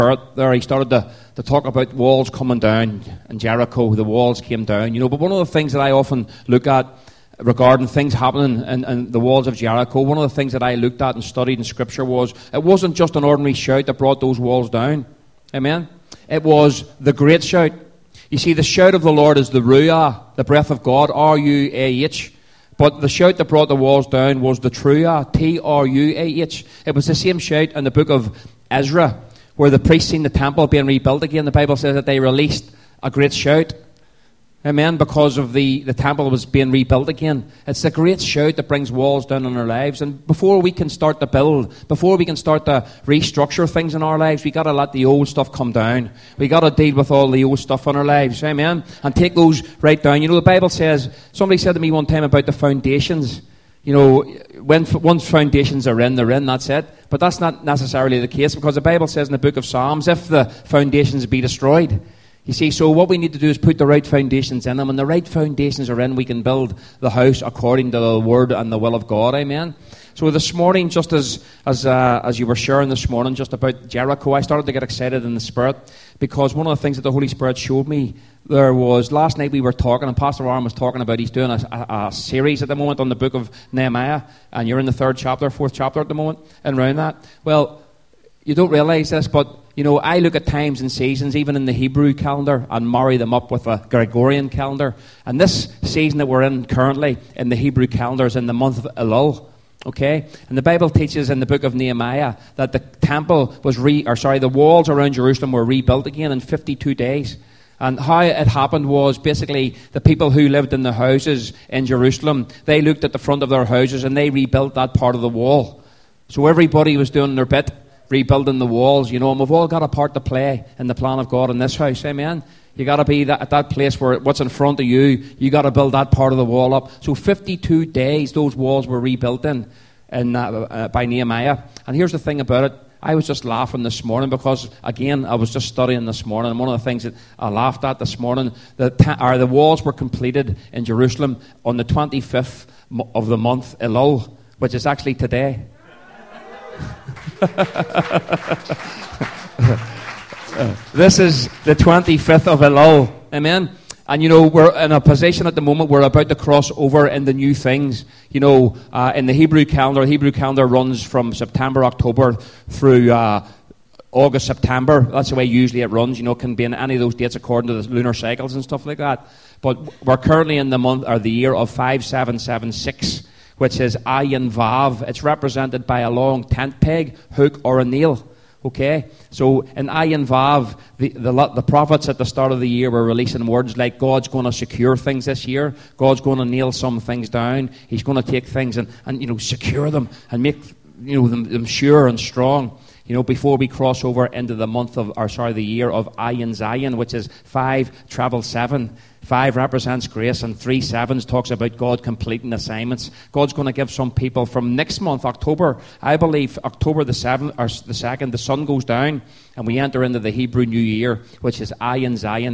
Spirit there, he started to talk about walls coming down in Jericho. The walls came down, But one of the things that I often look at regarding things happening in the walls of Jericho, one of the things that I looked at and studied in Scripture was, it wasn't just an ordinary shout that brought those walls down. Amen? It was the great shout. You see, the shout of the Lord is the Ruah, the breath of God, R-U-A-H. But the shout that brought the walls down was the Truah, T-R-U-A-H. It was the same shout in the book of Ezra, where the priests seen the temple being rebuilt again. The Bible says that they released a great shout. Amen. Because of the temple was being rebuilt again. It's the great shout that brings walls down in our lives. And before we can start to build, before we can start to restructure things in our lives, we got to let the old stuff come down. We got to deal with all the old stuff in our lives. Amen. And take those right down. The Bible says, somebody said to me one time about the foundations. When once foundations are in, they're in, that's it. But that's not necessarily the case, because the Bible says in the book of Psalms, if the foundations be destroyed. You see, so what we need to do is put the right foundations in them. When the right foundations are in, we can build the house according to the word and the will of God. Amen. So this morning, just as you were sharing this morning, just about Jericho, I started to get excited in the Spirit, because one of the things that the Holy Spirit showed me there was, last night we were talking, and Pastor Aaron was talking about, he's doing a series at the moment on the book of Nehemiah, and you're in the fourth chapter at the moment, and around that. Well, you don't realise this, but I look at times and seasons, even in the Hebrew calendar, and marry them up with a Gregorian calendar. And this season that we're in currently in the Hebrew calendar is in the month of Elul. Okay? And the Bible teaches in the book of Nehemiah that the temple was the walls around Jerusalem were rebuilt again in 52 days. And how it happened was, basically, the people who lived in the houses in Jerusalem, they looked at the front of their houses and they rebuilt that part of the wall. So everybody was doing their bit, rebuilding the walls, and we've all got a part to play in the plan of God in this house. Amen. You got to be at that place where what's in front of you got to build that part of the wall up. So 52 days those walls were rebuilt by Nehemiah. And here's the thing about it. I was just laughing this morning because, again, I was just studying this morning, and one of the things that I laughed at this morning, the walls were completed in Jerusalem on the 25th of the month Elul, which is actually today. This is the 25th of Elul. Amen. And we're in a position at the moment, we're about to cross over into new things. In the Hebrew calendar runs from September, October through August, September. That's the way usually it runs. It can be in any of those dates according to the lunar cycles and stuff like that. But we're currently in the year of 5776. Which is Ayin Vav. It's represented by a long tent peg, hook, or a nail. Okay? So in Ayin Vav, the prophets at the start of the year were releasing words like, God's going to secure things this year. God's going to nail some things down. He's going to take things and secure them and make them sure and strong. Before we cross over into the year of Ayin Zion, which is 5 travel 7. 5 represents grace, and 3 sevens talks about God completing assignments. God's going to give some people from next month, October, I believe October the 7th or the 2nd, the sun goes down, and we enter into the Hebrew New Year, which is Ayin Zion,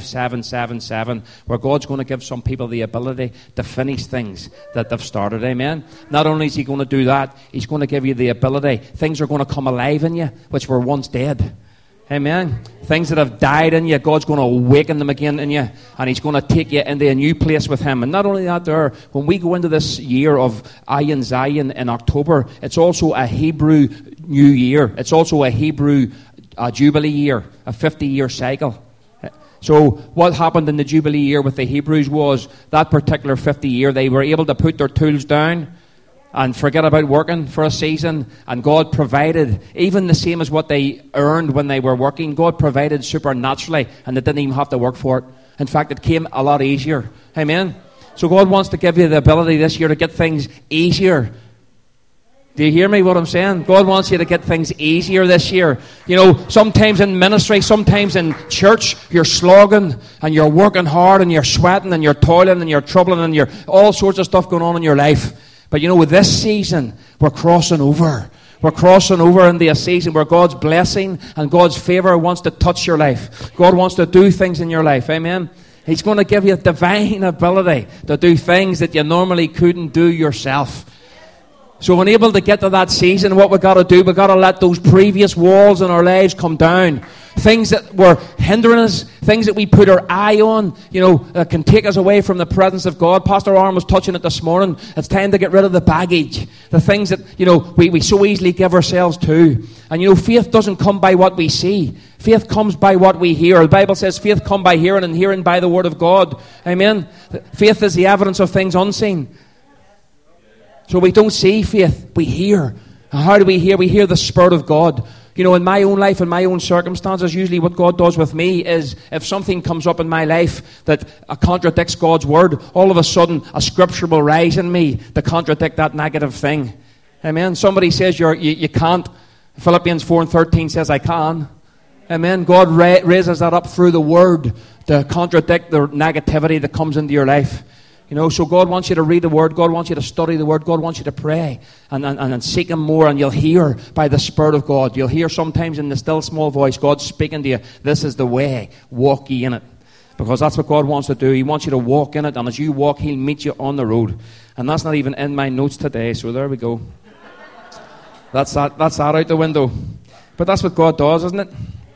5777, where God's going to give some people the ability to finish things that they've started. Amen. Not only is He going to do that, He's going to give you the ability. Things are going to come alive in you, which were once dead. Amen. Things that have died in you, God's going to awaken them again in you, and He's going to take you into a new place with Him. And not only that, when we go into this year of Ayin Zion in October, it's also a Hebrew New Year. It's also a Hebrew Jubilee year, a 50-year cycle. So what happened in the Jubilee year with the Hebrews was that particular 50 year, they were able to put their tools down and forget about working for a season, and God provided, even the same as what they earned when they were working. God provided supernaturally, and they didn't even have to work for it. In fact, it came a lot easier. Amen? So God wants to give you the ability this year to get things easier. Do you hear me, what I'm saying? God wants you to get things easier this year. Sometimes in ministry, sometimes in church, you're slogging, and you're working hard, and you're sweating, and you're toiling, and you're troubling, and you're all sorts of stuff going on in your life. But with this season, we're crossing over. We're crossing over into a season where God's blessing and God's favor wants to touch your life. God wants to do things in your life. Amen? He's going to give you a divine ability to do things that you normally couldn't do yourself. So when able to get to that season, what we've got to do, we've got to let those previous walls in our lives come down. Things that were hindering us, things that we put our eye on, that can take us away from the presence of God. Pastor Aaron was touching it this morning. It's time to get rid of the baggage. The things that, we so easily give ourselves to. And faith doesn't come by what we see. Faith comes by what we hear. The Bible says faith comes by hearing, and hearing by the word of God. Amen. Faith is the evidence of things unseen. So we don't see faith, we hear. And how do we hear? We hear the Spirit of God. In my own life, in my own circumstances, usually what God does with me is if something comes up in my life that contradicts God's word, all of a sudden a scripture will rise in me to contradict that negative thing. Amen. Somebody says you can't. Philippians 4:13 says I can. Amen. God raises that up through the word to contradict the negativity that comes into your life. So God wants you to read the Word. God wants you to study the Word. God wants you to pray and seek Him more. And you'll hear by the Spirit of God. You'll hear sometimes in the still small voice, God speaking to you. This is the way. Walk ye in it. Because that's what God wants to do. He wants you to walk in it. And as you walk, He'll meet you on the road. And that's not even in my notes today. So there we go. That's that out the window. But that's what God does, isn't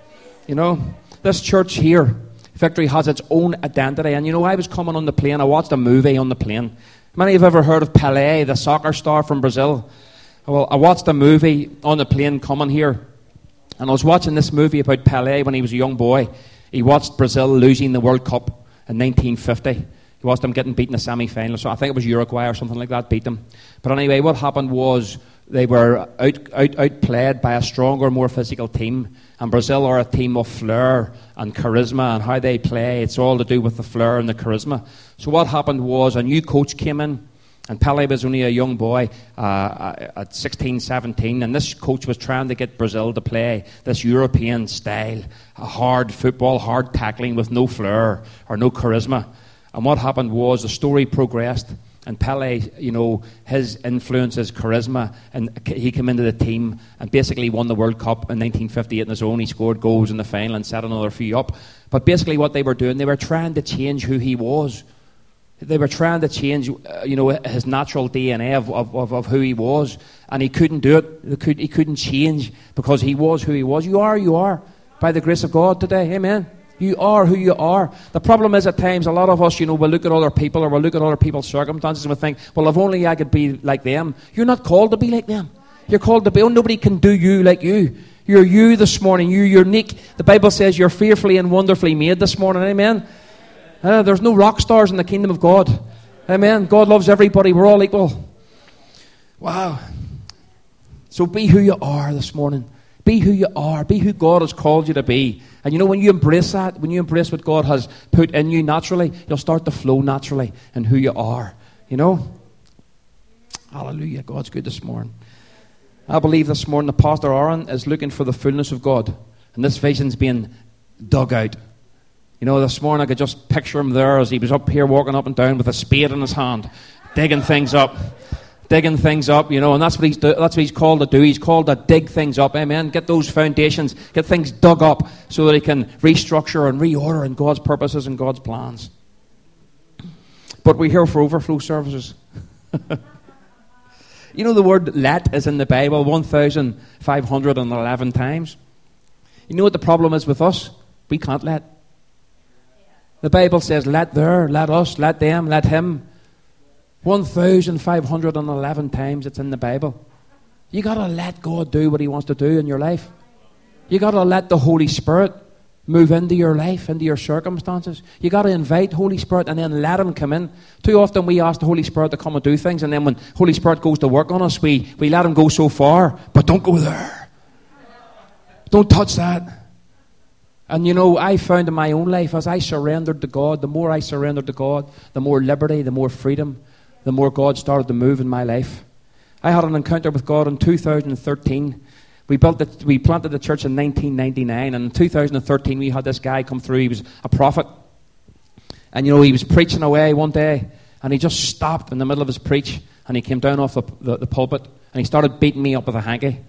it? This church here, Victory, has its own identity. And I was coming on the plane. I watched a movie on the plane. Many of you have ever heard of Pelé, the soccer star from Brazil? Well, I watched a movie on the plane coming here. And I was watching this movie about Pelé when he was a young boy. He watched Brazil losing the World Cup in 1950. He watched them getting beaten in the semi-final. So I think it was Uruguay or something like that beat them. But anyway, what happened was they were outplayed by a stronger, more physical team. And Brazil are a team of flair and charisma, and how they play, it's all to do with the flair and the charisma. So what happened was a new coach came in, and Pelé was only a young boy at 16, 17, and this coach was trying to get Brazil to play this European style, a hard football, hard tackling with no flair or no charisma. And what happened was the story progressed. And Pelé, his influence, his charisma, and he came into the team and basically won the World Cup in 1958 on his own. He scored goals in the final and set another few up. But basically what they were doing, they were trying to change who he was. They were trying to change, his natural DNA of who he was. And he couldn't do it. He couldn't change because he was who he was. You are, by the grace of God today. Amen. You are who you are. The problem is at times, a lot of us, we'll look at other people or we'll look at other people's circumstances and we'll think, well, if only I could be like them. You're not called to be like them. You're called to be, nobody can do you like you. You're you this morning. You're unique. The Bible says you're fearfully and wonderfully made this morning. Amen. There's no rock stars in the kingdom of God. Amen. God loves everybody. We're all equal. Wow. So be who you are this morning. Be who you are. Be who God has called you to be. And when you embrace that, when you embrace what God has put in you naturally, you'll start to flow naturally in who you are. Hallelujah. God's good this morning. I believe this morning that Pastor Aaron is looking for the fullness of God. And this vision's being dug out. This morning I could just picture him there as he was up here walking up and down with a spade in his hand, digging things up, and that's what he's called to do. He's called to dig things up, amen. Get those foundations, get things dug up so that he can restructure and reorder in God's purposes and God's plans. But we're here for overflow services. The word let is in the Bible 1,511 times. You know what the problem is with us? We can't let. The Bible says let there, let us, let them, let him. 1,511 times it's in the Bible. You got to let God do what he wants to do in your life. You got to let the Holy Spirit move into your life, into your circumstances. You got to invite Holy Spirit and then let him come in. Too often we ask the Holy Spirit to come and do things, and then when Holy Spirit goes to work on us, we let him go so far, but don't go there. Don't touch that. And I found in my own life, as I surrendered to God, the more I surrendered to God, the more liberty, the more freedom, the more God started to move in my life. I had an encounter with God in 2013. We planted the church in 1999, and in 2013 we had this guy come through. He was a prophet. And he was preaching away one day, and he just stopped in the middle of his preach, and he came down off the pulpit, and he started beating me up with a hanky.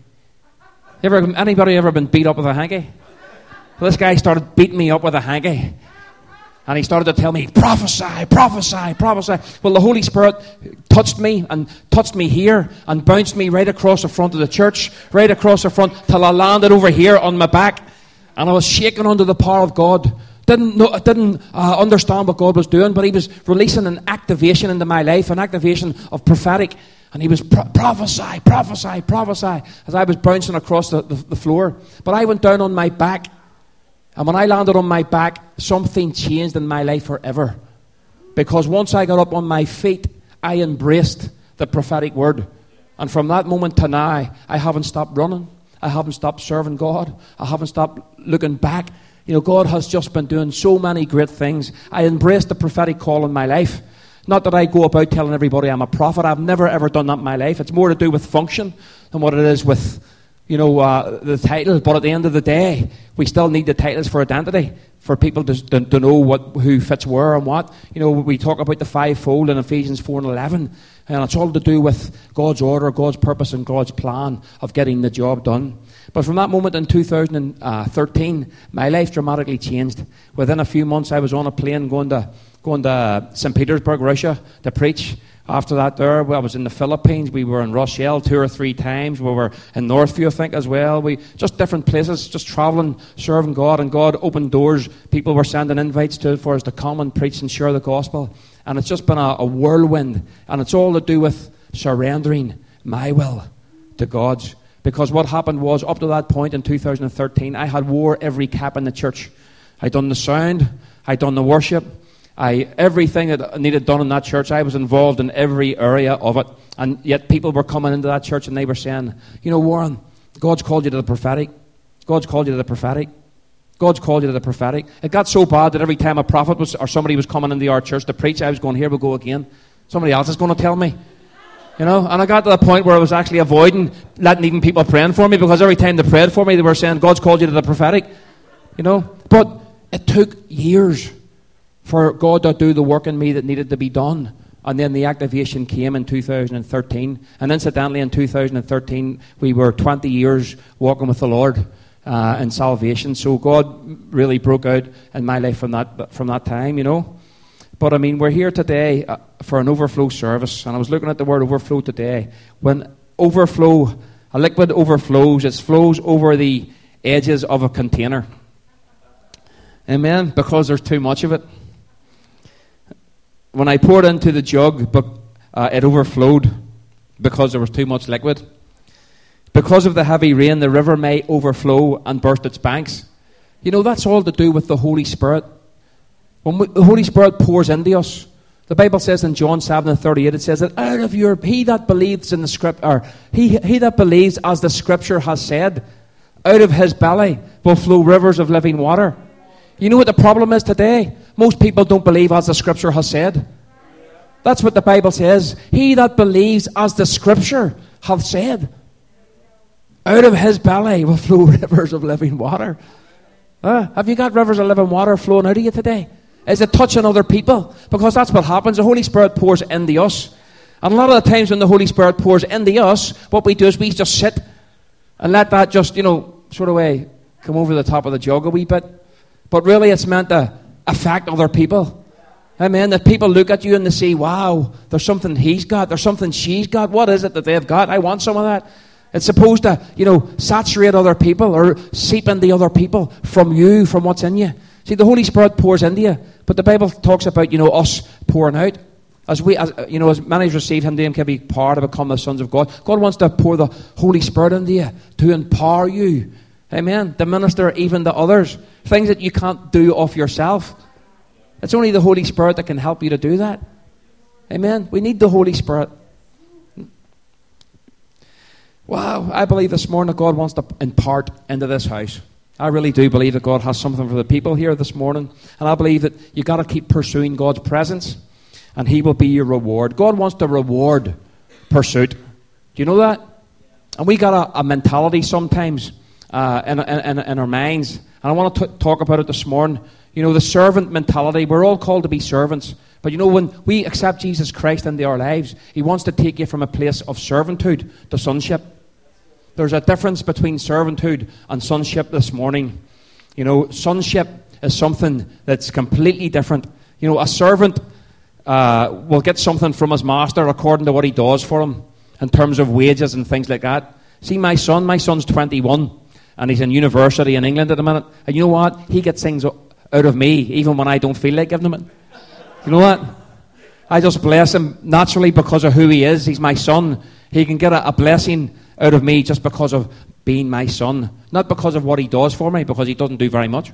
Anybody ever been beat up with a hanky? Well, this guy started beating me up with a hanky. And he started to tell me, prophesy, prophesy, prophesy. Well, the Holy Spirit touched me here and bounced me right across the front of the church, right across the front, till I landed over here on my back. And I was shaking under the power of God. Didn't understand what God was doing, but he was releasing an activation into my life, an activation of prophetic. And he was prophesy, prophesy, prophesy, as I was bouncing across the floor. But I went down on my back. And when I landed on my back, something changed in my life forever. Because once I got up on my feet, I embraced the prophetic word. And from that moment to now, I haven't stopped running. I haven't stopped serving God. I haven't stopped looking back. You know, God has just been doing so many great things. I embraced the prophetic call in my life. Not that I go about telling everybody I'm a prophet. I've never ever done that in my life. It's more to do with function than what it is with, the title. But at the end of the day, we still need the titles for identity, for people to know who fits where and what. You know, we talk about the fivefold in Ephesians 4 and 11, and it's all to do with God's order, God's purpose, and God's plan of getting the job done. But from that moment in 2013, my life dramatically changed. Within a few months, I was on a plane going to St. Petersburg, Russia, to preach. After that I was in the Philippines. We were in Rochelle 2 or 3 times. We were in Northview, I think, as well. We just different places, just travelling, serving God. And God opened doors. People were sending invites for us to come and preach and share the gospel. And it's just been a whirlwind. And it's all to do with surrendering my will to God's. Because what happened was, up to that point in 2013, I had wore every cap in the church. I'd done the sound. I'd done the worship. Everything that needed done in that church, I was involved in every area of it. And yet people were coming into that church and they were saying, Warren, God's called you to the prophetic. God's called you to the prophetic. God's called you to the prophetic. It got so bad that every time a prophet or somebody was coming into our church to preach, I was going, here we go again. Somebody else is going to tell me. And I got to the point where I was actually avoiding letting even people praying for me, because every time they prayed for me, they were saying, God's called you to the prophetic. But it took years for God to do the work in me that needed to be done. And then the activation came in 2013. And incidentally, in 2013, we were 20 years walking with the Lord in salvation. So God really broke out in my life from that time, But we're here today for an overflow service. And I was looking at the word overflow today. When a liquid overflows, it flows over the edges of a container. Amen? Because there's too much of it. When I poured into the jug, it overflowed because there was too much liquid. Because of the heavy rain, the river may overflow and burst its banks. That's all to do with the Holy Spirit. When the Holy Spirit pours into us, the Bible says in John 7:38, it says that out of he that believes in the script, or he that believes as the Scripture has said, out of his belly will flow rivers of living water. You know what the problem is today? Most people don't believe as the Scripture has said. That's what the Bible says. He that believes as the Scripture hath said, out of his belly will flow rivers of living water. Have you got rivers of living water flowing out of you today? Is it touching other people? Because that's what happens. The Holy Spirit pours into us. And a lot of the times when the Holy Spirit pours into us, what we do is we just sit and let that just, sort of way come over the top of the jug a wee bit. But really it's meant to affect other people. Amen. That people look at you and they say, wow, there's something he's got, there's something she's got. What is it that they've got? I want some of that. It's supposed to, saturate other people or seep into other people from you, from what's in you. See, the Holy Spirit pours into you, but the Bible talks about, us pouring out. As many as receive him, they give you power to become the sons of God. God wants to pour the Holy Spirit into you to empower you. Amen. To minister even to others. Things that you can't do of yourself. It's only the Holy Spirit that can help you to do that. Amen. We need the Holy Spirit. Wow. I believe this morning that God wants to impart into this house. I really do believe that God has something for the people here this morning. And I believe that you got to keep pursuing God's presence. And he will be your reward. God wants to reward pursuit. Do you know that? And we got a mentality sometimes in our minds. And I want to talk about it this morning. The servant mentality. We're all called to be servants. But when we accept Jesus Christ into our lives, he wants to take you from a place of servitude to sonship. There's a difference between servitude and sonship this morning. Sonship is something that's completely different. You know, a servant will get something from his master according to what he does for him in terms of wages and things like that. See, my son's 21 and he's in university in England at the minute. And you know what? He gets things out of me even when I don't feel like giving him it. You know what? I just bless him naturally because of who he is. He's my son. He can get a blessing out of me just because of being my son. Not because of what he does for me, because he doesn't do very much.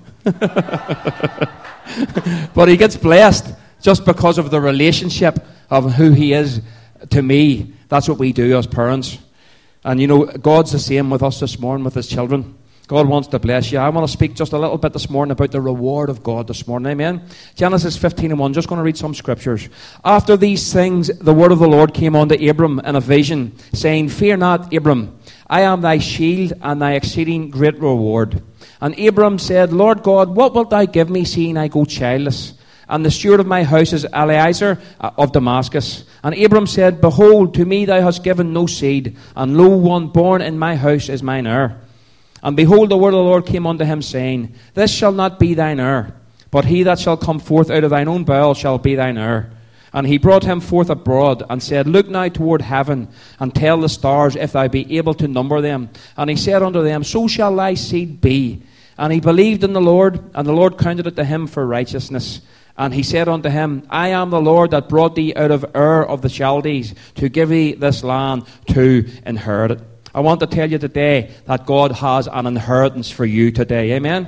But he gets blessed just because of the relationship of who he is to me. That's what we do as parents. And you know, God's the same with us this morning, with his children. God wants to bless you. I want to speak just a little bit this morning about the reward of God this morning. Amen. Genesis 15:1. Just going to read some scriptures. After these things, the word of the Lord came unto Abram in a vision, saying, Fear not, Abram. I am thy shield and thy exceeding great reward. And Abram said, Lord God, what wilt thou give me, seeing I go childless? And the steward of my house is Eliezer of Damascus. And Abram said, Behold, to me thou hast given no seed, and lo, one born in my house is mine heir. And behold, the word of the Lord came unto him, saying, This shall not be thine heir, but he that shall come forth out of thine own bowels shall be thine heir. And he brought him forth abroad, and said, Look now toward heaven, and tell the stars, if thou be able to number them. And he said unto them, So shall thy seed be. And he believed in the Lord, and the Lord counted it to him for righteousness. And he said unto him, I am the Lord that brought thee out of Ur of the Chaldees, to give thee this land to inherit it. I want to tell you today that God has an inheritance for you today. Amen?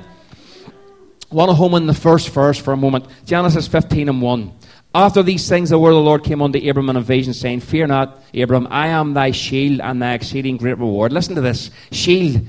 I want to home in the first verse for a moment. Genesis 15:1. After these things the word of the Lord came unto Abram in a vision, saying, Fear not, Abram, I am thy shield and thy exceeding great reward. Listen to this. Shield.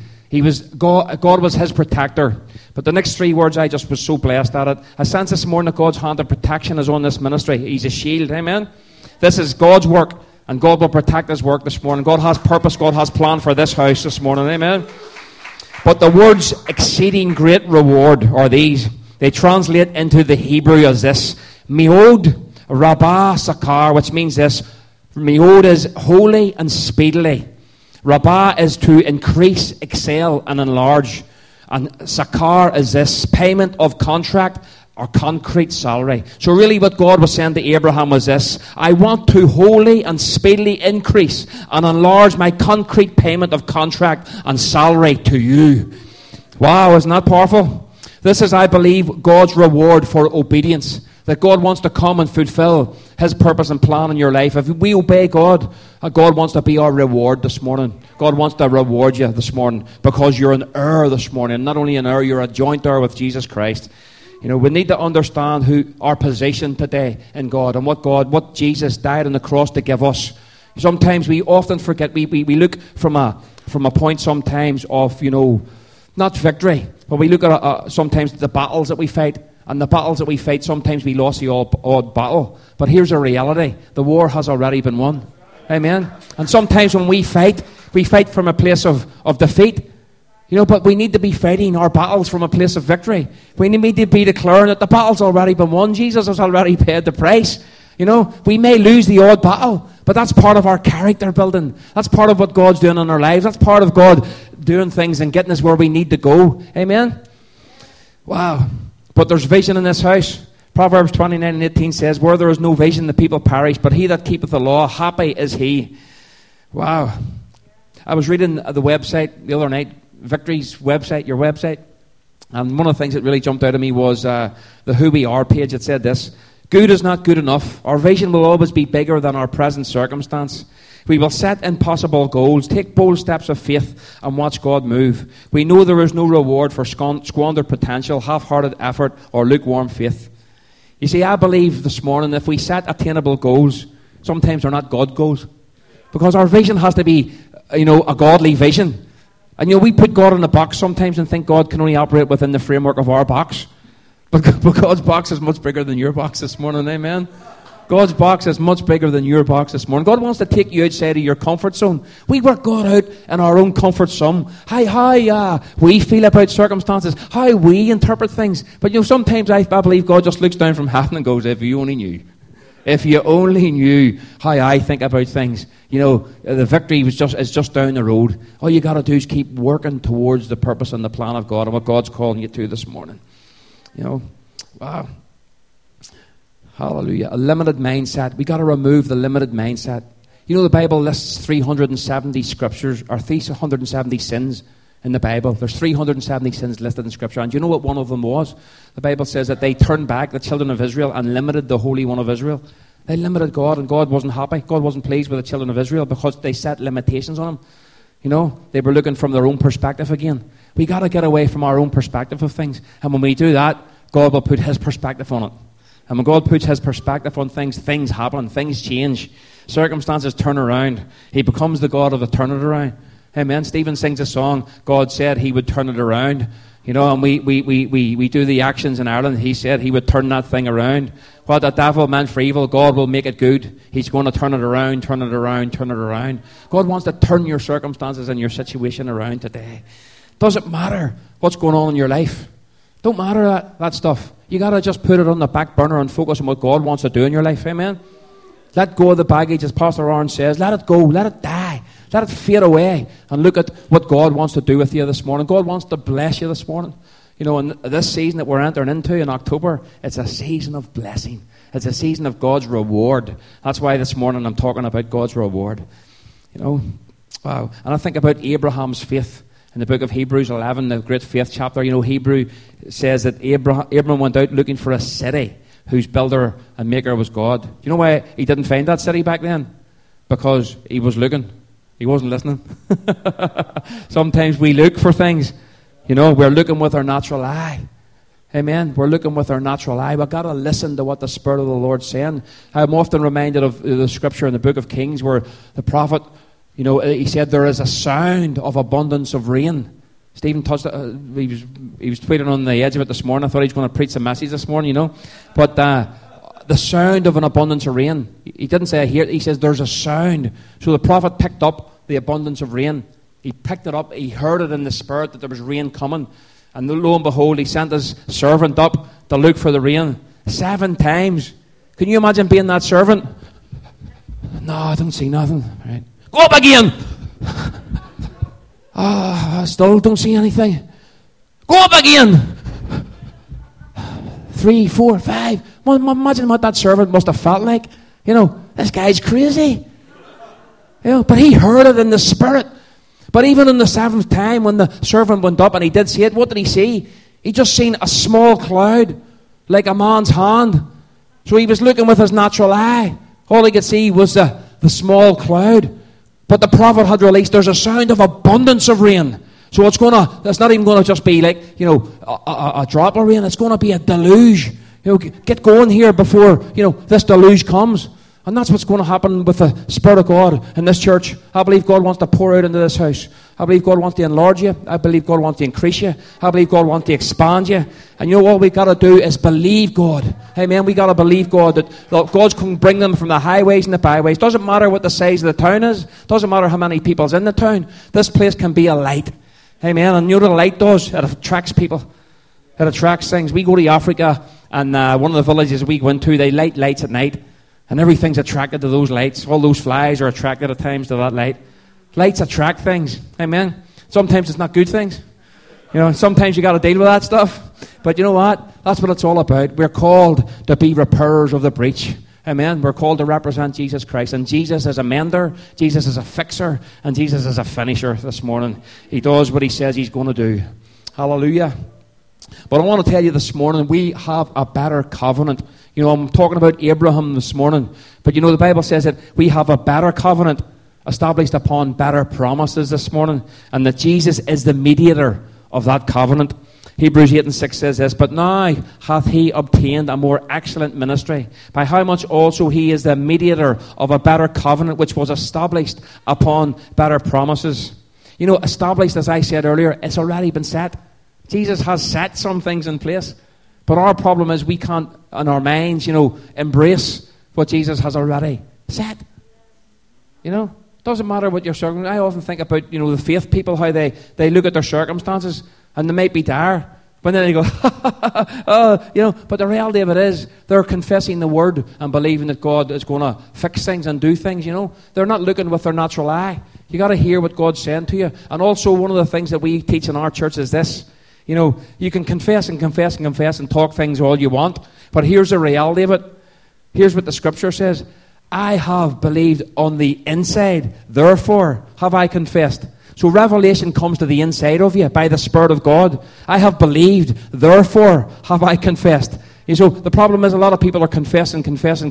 God was his protector. But the next three words, I just was so blessed at it. I sense this morning that God's hand of protection is on this ministry. He's a shield. Amen? This is God's work. And God will protect his work this morning. God has purpose. God has plan for this house this morning. Amen? But the words exceeding great reward are these. They translate into the Hebrew as this. Meod Rabbah Sakar, which means this. Meod is holy and speedily. Rabbah is to increase, excel, and enlarge. And Sakar is this. Payment of contract or concrete salary. So really what God was saying to Abraham was this. I want to wholly and speedily increase and enlarge my concrete payment of contract and salary to you. Wow, isn't that powerful? This is, I believe, God's reward for obedience. That God wants to come and fulfill his purpose and plan in your life. If we obey God, God wants to be our reward this morning. God wants to reward you this morning because you're an heir this morning. Not only an heir, you're a joint heir with Jesus Christ. You know, we need to understand our position today in God and what Jesus died on the cross to give us. Sometimes we often forget, we look from a point sometimes of, you know, not victory, but we look at sometimes the battles that we fight. And the battles that we fight, sometimes we lost the odd battle. But here's a reality. The war has already been won. Amen? And sometimes when we fight from a place of defeat. You know, but we need to be fighting our battles from a place of victory. We need to be declaring that the battle's already been won. Jesus has already paid the price. You know, we may lose the odd battle, but that's part of our character building. That's part of what God's doing in our lives. That's part of God doing things and getting us where we need to go. Amen? Wow. But there's vision in this house. Proverbs 29:18 says, Where there is no vision, the people perish, but he that keepeth the law, happy is he. Wow. I was reading the website the other night, Victory's website, your website, and one of the things that really jumped out at me was the Who We Are page. It said this: Good is not good enough. Our vision will always be bigger than our present circumstance. We will set impossible goals, take bold steps of faith, and watch God move. We know there is no reward for squandered potential, half-hearted effort, or lukewarm faith. You see, I believe this morning if we set attainable goals, sometimes they're not God goals, because our vision has to be, you know, a godly vision. And, you know, we put God in a box sometimes and think God can only operate within the framework of our box. But God's box is much bigger than your box this morning, amen? God's box is much bigger than your box this morning. God wants to take you outside of your comfort zone. We work God out in our own comfort zone. How we feel about circumstances, how we interpret things. But, you know, sometimes I believe God just looks down from heaven and goes, if you only knew. If you only knew how I think about things. You know, the victory is just down the road. All you got to do is keep working towards the purpose and the plan of God and what God's calling you to this morning. You know, wow. Hallelujah. A limited mindset. We got to remove the limited mindset. You know, the Bible lists 370 scriptures, or 370 sins in the Bible. There's 370 sins listed in Scripture. And do you know what one of them was? The Bible says that they turned back, the children of Israel, and limited the Holy One of Israel. They limited God, and God wasn't happy. God wasn't pleased with the children of Israel because they set limitations on Him. You know, they were looking from their own perspective again. We got to get away from our own perspective of things. And when we do that, God will put His perspective on it. And when God puts His perspective on things, things happen, things change. Circumstances turn around. He becomes the God of the turn it around. Amen. Stephen sings a song, God said He would turn it around. You know, and we do the actions in Ireland. He said He would turn that thing around. What the devil meant for evil, God will make it good. He's going to turn it around, turn it around, turn it around. God wants to turn your circumstances and your situation around today. Doesn't matter what's going on in your life. Don't matter that stuff. You got to just put it on the back burner and focus on what God wants to do in your life. Amen. Let go of the baggage, as Pastor Aaron says. Let it go. Let it die. Let it fade away. And look at what God wants to do with you this morning. God wants to bless you this morning. You know, in this season that we're entering into in October, it's a season of blessing. It's a season of God's reward. That's why this morning I'm talking about God's reward. You know, wow. And I think about Abraham's faith. In the book of Hebrews 11, the great faith chapter, you know, Hebrew says that Abraham went out looking for a city whose builder and maker was God. Do you know why he didn't find that city back then? Because he was looking. He wasn't listening. Sometimes we look for things. You know, we're looking with our natural eye. Amen. We're looking with our natural eye. We've got to listen to what the Spirit of the Lord's saying. I'm often reminded of the scripture in the book of Kings where the prophet, you know, he said there is a sound of abundance of rain. Stephen touched it. He was tweeting on the edge of it this morning. I thought he was going to preach a message this morning, you know. But the sound of an abundance of rain. He didn't say I hear it. He says there's a sound. So the prophet picked up the abundance of rain. He picked it up. He heard it in the Spirit that there was rain coming. And lo and behold, he sent his servant up to look for the rain 7 times. Can you imagine being that servant? No, I don't see nothing. Right. Go up again. I still don't see anything. Go up again. 3, 4, 5. Imagine what that servant must have felt like. You know, this guy's crazy. You know, but he heard it in the Spirit. But even on the 7th time when the servant went up and he did see it, what did he see? He just seen a small cloud, like a man's hand. So he was looking with his natural eye. All he could see was the small cloud. But the prophet had released, there's a sound of abundance of rain. So it's not even going to just be like, you know, a drop of rain. It's going to be a deluge. You know, get going here before, you know, this deluge comes. And that's what's going to happen with the Spirit of God in this church. I believe God wants to pour out into this house. I believe God wants to enlarge you. I believe God wants to increase you. I believe God wants to expand you. And you know what we've got to do is believe God. Amen. We've got to believe God that God can bring them from the highways and the byways. Doesn't matter what the size of the town is. Doesn't matter how many people's in the town. This place can be a light. Amen. And you know what a light does? It attracts people. It attracts things. We go to Africa and one of the villages we went to, they light lights at night. And everything's attracted to those lights. All those flies are attracted at times to that light. Lights attract things. Amen. Sometimes it's not good things. You know, sometimes you got to deal with that stuff. But you know what? That's what it's all about. We're called to be repairers of the breach. Amen. We're called to represent Jesus Christ. And Jesus is a mender. Jesus is a fixer. And Jesus is a finisher this morning. He does what he says he's going to do. Hallelujah. But I want to tell you this morning, we have a better covenant. You know, I'm talking about Abraham this morning. But you know, the Bible says that we have a better covenant established upon better promises this morning. And that Jesus is the mediator of that covenant. Hebrews 8:6 says this, but now hath he obtained a more excellent ministry, by how much also he is the mediator of a better covenant, which was established upon better promises. You know, established, as I said earlier, it's already been set. Jesus has set some things in place. But our problem is we can't, in our minds, you know, embrace what Jesus has already set. You know, it doesn't matter what your circumstances. I often think about, you know, the faith people, how they look at their circumstances and they might be dire. But then they go, oh, you know, but the reality of it is they're confessing the word and believing that God is going to fix things and do things, you know. They're not looking with their natural eye. You got to hear what God's saying to you. And also one of the things that we teach in our church is this. You know, you can confess and confess and confess and talk things all you want, but here's the reality of it. Here's what the Scripture says. I have believed on the inside, therefore have I confessed. So revelation comes to the inside of you by the Spirit of God. I have believed, therefore have I confessed. So the problem is a lot of people are confessing,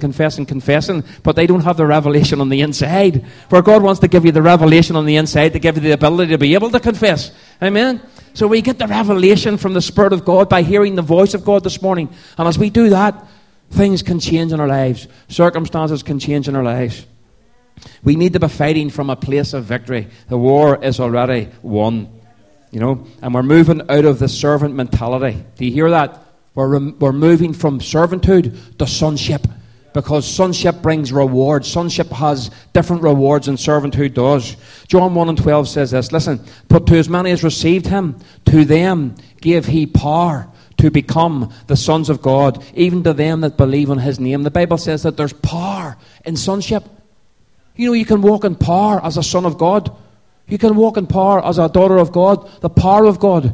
but they don't have the revelation on the inside. Where God wants to give you the revelation on the inside to give you the ability to be able to confess. Amen? So we get the revelation from the Spirit of God by hearing the voice of God this morning. And as we do that, things can change in our lives. Circumstances can change in our lives. We need to be fighting from a place of victory. The war is already won. You know, and we're moving out of the servant mentality. Do you hear that? We're moving from servitude to sonship, because sonship brings rewards. Sonship has different rewards than servitude does. John 1:12 says this, listen, but to as many as received him, to them gave he power to become the sons of God, even to them that believe on his name. The Bible says that there's power in sonship. You know, you can walk in power as a son of God. You can walk in power as a daughter of God, the power of God,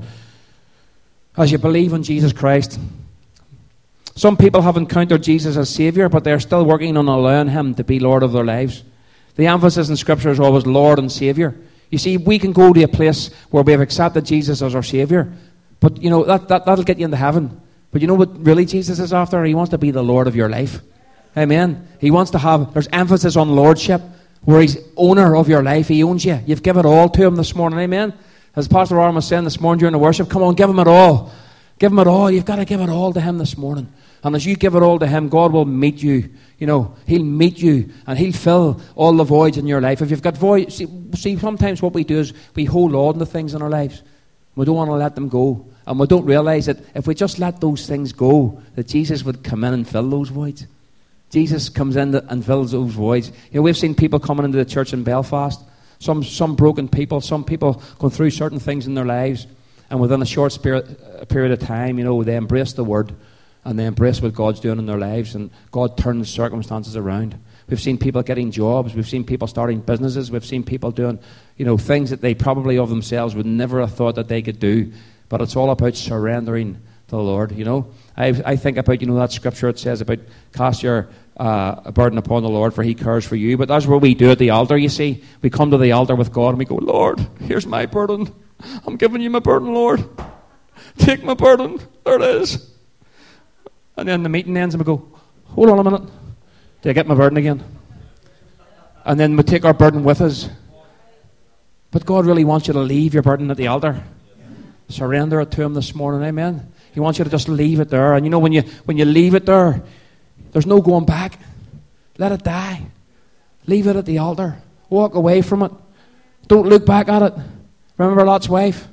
as you believe in Jesus Christ. Some people have encountered Jesus as Saviour, but they're still working on allowing him to be Lord of their lives. The emphasis in Scripture is always Lord and Saviour. You see, we can go to a place where we have accepted Jesus as our Saviour, but you know, that'll get you into heaven. But you know what really Jesus is after? He wants to be the Lord of your life. Amen. He wants to have, there's emphasis on lordship, where he's owner of your life. He owns you. You've given it all to him this morning. Amen. As Pastor Arm was saying this morning during the worship, come on, give him it all. Give him it all. You've got to give it all to him this morning. And as you give it all to him, God will meet you. You know, he'll meet you and he'll fill all the voids in your life. If you've got voids, see, sometimes what we do is we hold on to things in our lives. We don't want to let them go. And we don't realize that if we just let those things go, that Jesus would come in and fill those voids. Jesus comes in and fills those voids. You know, we've seen people coming into the church in Belfast. Some broken people, some people going through certain things in their lives, and within a short period of time, you know, they embrace the Word and they embrace what God's doing in their lives, and God turns circumstances around. We've seen people getting jobs, we've seen people starting businesses, we've seen people doing, you know, things that they probably of themselves would never have thought that they could do. But it's all about surrendering to the Lord. You know, I think about, you know, that scripture it says about cast your a burden upon the Lord, for he cares for you. But that's what we do at the altar, you see. We come to the altar with God and we go, Lord, here's my burden. I'm giving you my burden, Lord. Take my burden. There it is. And then the meeting ends and we go, hold on a minute. Do I get my burden again? And then we take our burden with us. But God really wants you to leave your burden at the altar. Surrender it to him this morning, amen. He wants you to just leave it there. And you know, when you leave it there, there's no going back. Let it die. Leave it at the altar. Walk away from it. Don't look back at it. Remember Lot's wife?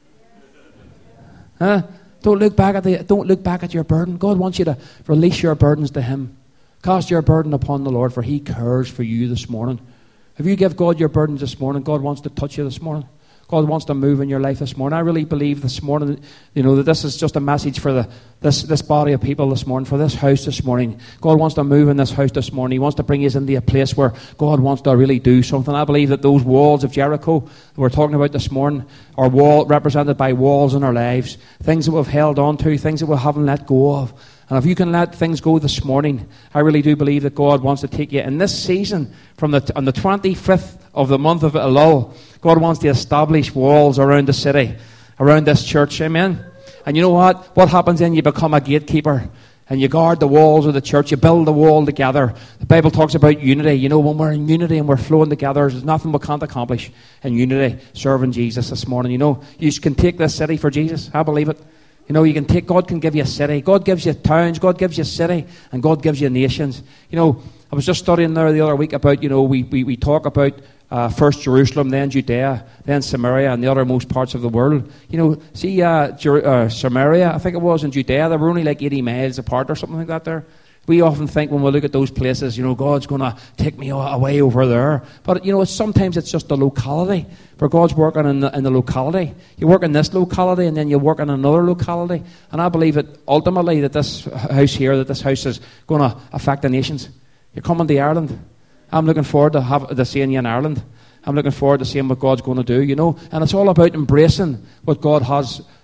Huh? Don't look back at your burden. God wants you to release your burdens to him. Cast your burden upon the Lord, for he cares for you this morning. If you give God your burdens this morning, God wants to touch you this morning. God wants to move in your life this morning. I really believe this morning, you know, that this is just a message for this body of people this morning, for this house this morning. God wants to move in this house this morning. He wants to bring you into a place where God wants to really do something. I believe that those walls of Jericho that we're talking about this morning are represented by walls in our lives, things that we've held on to, things that we haven't let go of. And if you can let things go this morning, I really do believe that God wants to take you in this season on the 25th of the month of Elul. God wants to establish walls around the city, around this church, amen. And you know what? What happens then? You become a gatekeeper and you guard the walls of the church. You build the wall together. The Bible talks about unity. You know, when we're in unity and we're flowing together, there's nothing we can't accomplish in unity, serving Jesus this morning. You know, you can take this city for Jesus. I believe it. You know, God can give you a city. God gives you towns. God gives you a city. And God gives you nations. You know, I was just studying there the other week about, you know, we talk about first Jerusalem, then Judea, then Samaria, and the othermost parts of the world. You know, see Samaria, I think it was, and Judea, they were only like 80 miles apart or something like that there. We often think when we look at those places, you know, God's going to take me away over there. But, you know, sometimes it's just the locality, where God's working in the locality. You work in this locality and then you work in another locality. And I believe that ultimately that this house is going to affect the nations. You're coming to Ireland. I'm looking forward to seeing you in Ireland. I'm looking forward to seeing what God's going to do, you know. And it's all about embracing what God has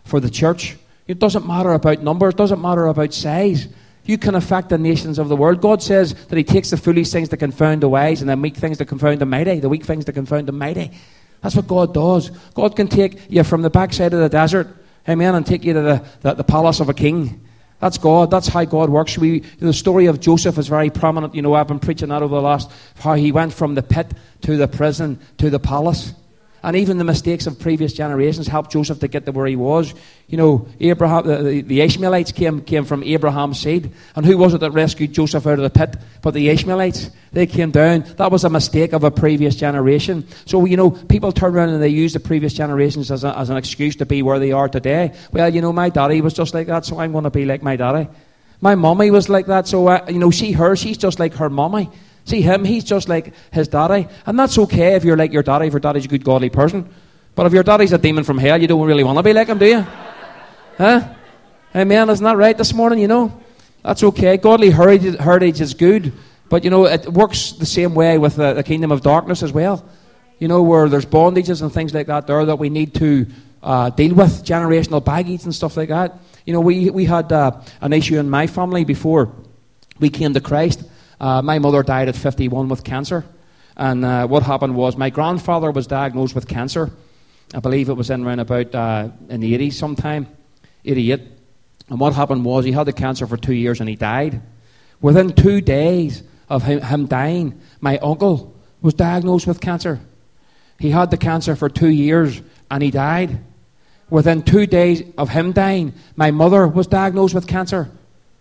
for the church. It doesn't matter about number. It doesn't matter about size. You can affect the nations of the world. God says that he takes the foolish things to confound the wise and the meek things to confound the mighty, the weak things to confound the mighty. That's what God does. God can take you from the backside of the desert, amen, and take you to the palace of a king. That's God. That's how God works. The story of Joseph is very prominent. You know, I've been preaching that over the last, how he went from the pit to the prison to the palace. And even the mistakes of previous generations helped Joseph to get to where he was. You know, Abraham, the Ishmaelites came from Abraham's seed. And who was it that rescued Joseph out of the pit? But the Ishmaelites. They came down. That was a mistake of a previous generation. So, you know, people turn around and they use the previous generations as an excuse to be where they are today. Well, you know, my daddy was just like that, so I'm going to be like my daddy. My mommy was like that, so, you know, she's just like her mommy. See him, he's just like his daddy. And that's okay if you're like your daddy, if your daddy's a good godly person. But if your daddy's a demon from hell, you don't really want to be like him, do you? Huh? Amen, isn't that right this morning, you know? That's okay. Godly heritage is good. But, you know, it works the same way with the kingdom of darkness as well. You know, where there's bondages and things like that there that we need to deal with, generational baggage and stuff like that. You know, we had an issue in my family before we came to Christ. My mother died at 51 with cancer. And what happened was my grandfather was diagnosed with cancer. I believe it was in around about in the 80s sometime, 88. And what happened was he had the cancer for 2 years and he died. Within 2 days of him dying, my uncle was diagnosed with cancer. He had the cancer for 2 years and he died. Within 2 days of him dying, my mother was diagnosed with cancer.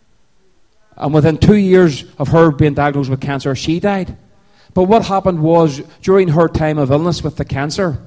And within 2 years of her being diagnosed with cancer, she died. But what happened was, during her time of illness with the cancer,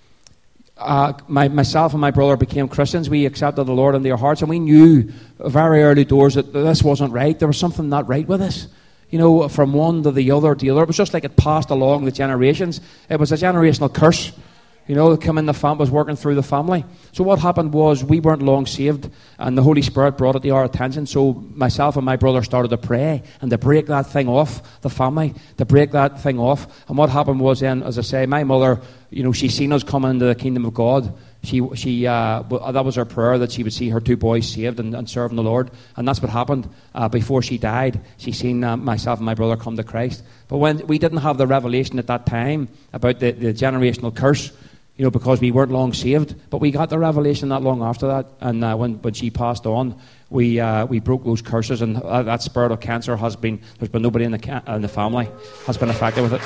myself and my brother became Christians. We accepted the Lord into our hearts, and we knew very early doors that this wasn't right. There was something not right with us. You know, from one to the other. It was just like it passed along the generations. It was a generational curse. You know, was working through the family. So what happened was we weren't long saved, and the Holy Spirit brought it to our attention. So myself and my brother started to pray and to break that thing off the family, to break that thing off. And what happened was then, as I say, my mother, you know, she seen us coming into the kingdom of God. That was her prayer, that she would see her 2 boys saved and serving the Lord. And that's what happened. Before she died, she seen myself and my brother come to Christ. But when we didn't have the revelation at that time about the generational curse, you know, because we weren't long saved. But we got the revelation not long after that. And when she passed on, we broke those curses. And that spirit of cancer there's been nobody in the family has been affected with it.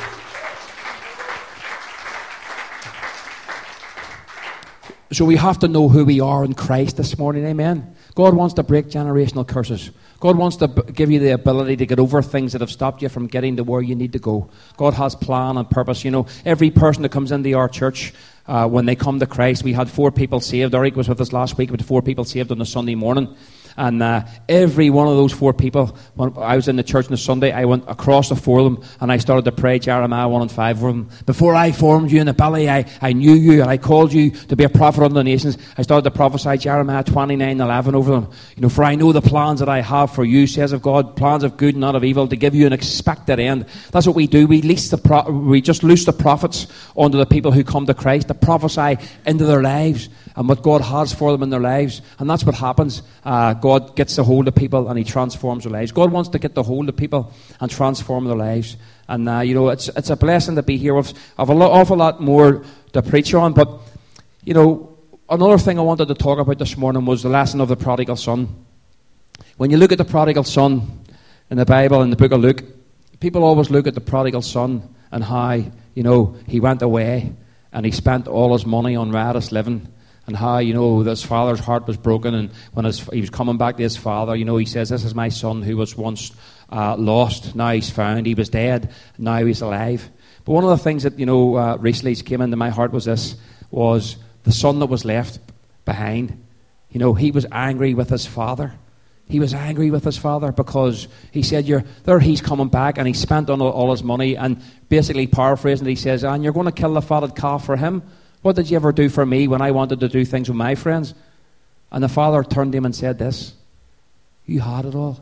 So we have to know who we are in Christ this morning, amen. God wants to break generational curses. God wants to give you the ability to get over things that have stopped you from getting to where you need to go. God has plan and purpose. You know, every person that comes into our church, when they come to Christ, we had 4 people saved. Eric was with us last week with 4 people saved on a Sunday morning. And every one of those 4 people, when I was in the church on a Sunday, I went across the 4 of them and I started to pray Jeremiah 1 and 5 for them. Before I formed you in the belly, I knew you and I called you to be a prophet unto the nations. I started to prophesy Jeremiah 29:11 over them. You know, for I know the plans that I have for you, says of God, plans of good and not of evil, to give you an expected end. That's what we do. We just loose the prophets onto the people who come to Christ to prophesy into their lives and what God has for them in their lives. And that's what happens. God gets a hold of people and he transforms their lives. God wants to get the hold of people and transform their lives. And, you know, it's a blessing to be here. I've an awful lot more to preach on. But, you know, another thing I wanted to talk about this morning was the lesson of the prodigal son. When you look at the prodigal son in the Bible, in the book of Luke, people always look at the prodigal son and how, you know, he went away and he spent all his money on riotous living. And how, you know, his father's heart was broken. And when he was coming back to his father, you know, he says, this is my son who was once lost. Now he's found. He was dead. Now he's alive. But one of the things that, you know, recently came into my heart was the son that was left behind. You know, he was angry with his father. He was angry with his father because he said, he's coming back and he spent all his money. And basically paraphrasing it, he says, and you're going to kill the fatted calf for him? What did you ever do for me when I wanted to do things with my friends? And the father turned to him and said this, you had it all.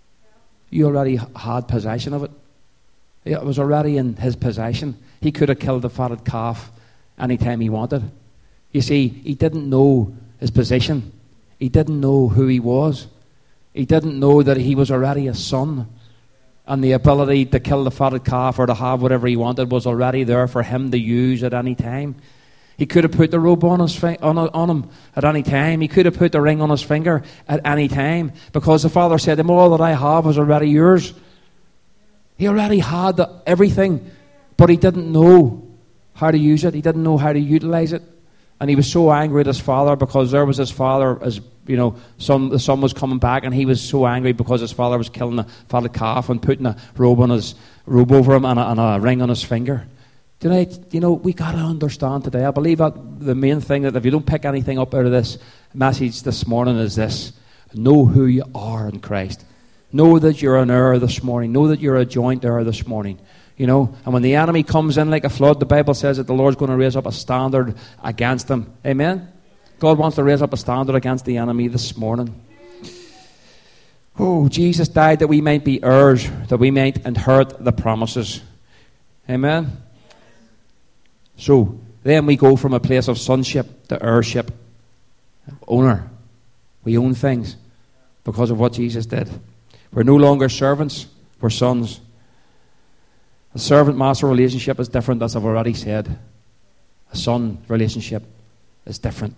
You already had possession of it. It was already in his possession. He could have killed the fatted calf anytime he wanted. You see, he didn't know his position. He didn't know who he was. He didn't know that he was already a son. And the ability to kill the fatted calf or to have whatever he wanted was already there for him to use at any time. He could have put the robe on him at any time. He could have put the ring on his finger at any time, because the Father said to him, all that I have is already yours. He already had everything, but he didn't know how to use it. He didn't know how to utilize it. And he was so angry at his father, because there was his father, as you know, the son was coming back, and he was so angry because his father was killing the fatted calf and putting a robe over him and a ring on his finger. Tonight, we got to understand today. I believe that the main thing, that if you don't pick anything up out of this message this morning, is this: know who you are in Christ. Know that you're an heir this morning. Know that you're a joint heir this morning. And when the enemy comes in like a flood, the Bible says that the Lord's going to raise up a standard against them. Amen? God wants to raise up a standard against the enemy this morning. Oh, Jesus died that we might be heirs, that we might inherit the promises. Amen? So, then we go from a place of sonship to heirship. Owner. We own things because of what Jesus did. We're no longer servants, we're sons. A servant-master relationship is different, as I've already said. A son relationship is different.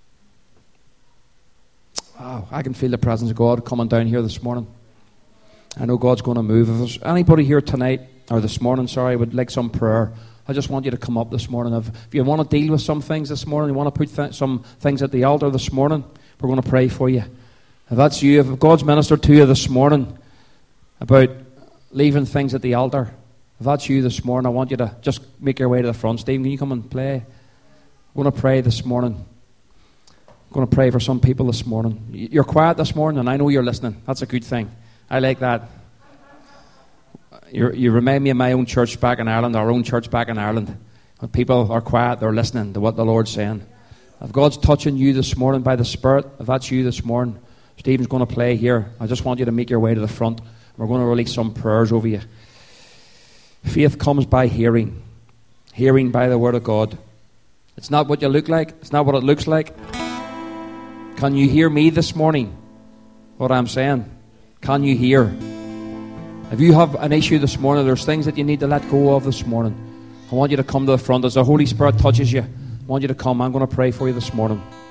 Wow, I can feel the presence of God coming down here this morning. I know God's going to move. If there's anybody here tonight, or this morning, would like some prayer, I just want you to come up this morning. If you want to deal with some things this morning, you want to put some things at the altar this morning, we're going to pray for you. If that's you, if God's ministered to you this morning about leaving things at the altar, if that's you this morning, I want you to just make your way to the front. Stephen, can you come and play? I'm going to pray this morning. I'm going to pray for some people this morning. You're quiet this morning, and I know you're listening. That's a good thing. I like that. You remind me of my own church back in Ireland, our own church back in Ireland. When people are quiet, they're listening to what the Lord's saying. If God's touching you this morning by the Spirit, if that's you this morning, Stephen's going to play here. I just want you to make your way to the front. We're going to release some prayers over you. Faith comes by hearing. Hearing by the Word of God. It's not what you look like. It's not what it looks like. Can you hear me this morning? What I'm saying? Can you hear? If you have an issue this morning, there's things that you need to let go of this morning, I want you to come to the front. As the Holy Spirit touches you, I want you to come. I'm going to pray for you this morning.